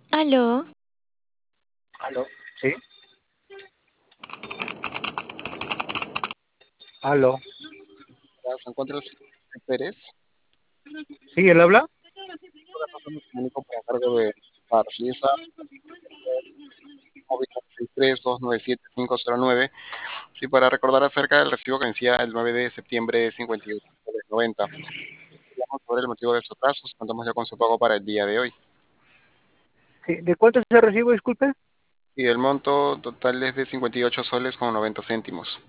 Aló, Aló, ¿sí? Aló, Se encuentra el señor Pérez. ¿sí, él habla? Por acá me comunico por encargo de Parciesa móvil 63297-509. Sí, para recordar acerca del recibo que vencía el 9 de septiembre 58,90. Hablamos sobre el motivo de su atraso. Contamos ya con su pago para el día de hoy. Sí, ¿de cuánto se recibo, disculpe? Y el monto total es de 58 soles con 90 céntimos.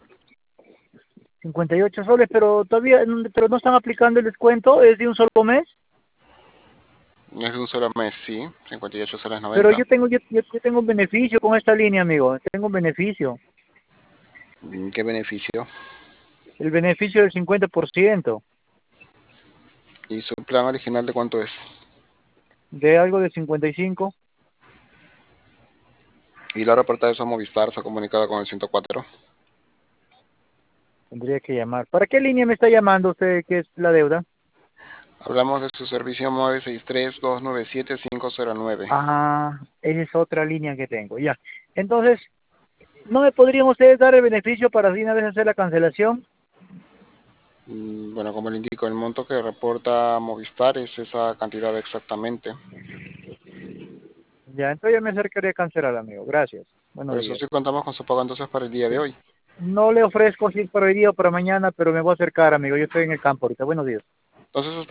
58 soles, pero todavía, pero no están aplicando el descuento, es de un solo mes. Es de un solo mes, sí, 58 soles Pero 90. yo tengo un beneficio con esta línea, amigo, tengo un beneficio. ¿Qué beneficio? El beneficio del 50%, ¿Y su plan original de cuánto es? de algo de 55. Y la reporta de eso a Movistar, se ha comunicado con el 104. Tendría que llamar. ¿Para qué línea me está llamando usted, que es la deuda? Hablamos de su servicio 963-297-509. Ah, esa es otra línea que tengo, ya. Entonces, ¿no me podrían ustedes dar el beneficio para de una vez hacer la cancelación? Bueno, como le indico, el monto que reporta Movistar es esa cantidad exactamente. Ya, entonces yo me acercaré a cancelar, amigo. Gracias. Por Buenos eso días. sí contamos con su pago entonces para el día de hoy. No le ofrezco si para hoy día o para mañana, pero me voy a acercar, amigo. Yo estoy en el campo ahorita. Buenos días. Entonces,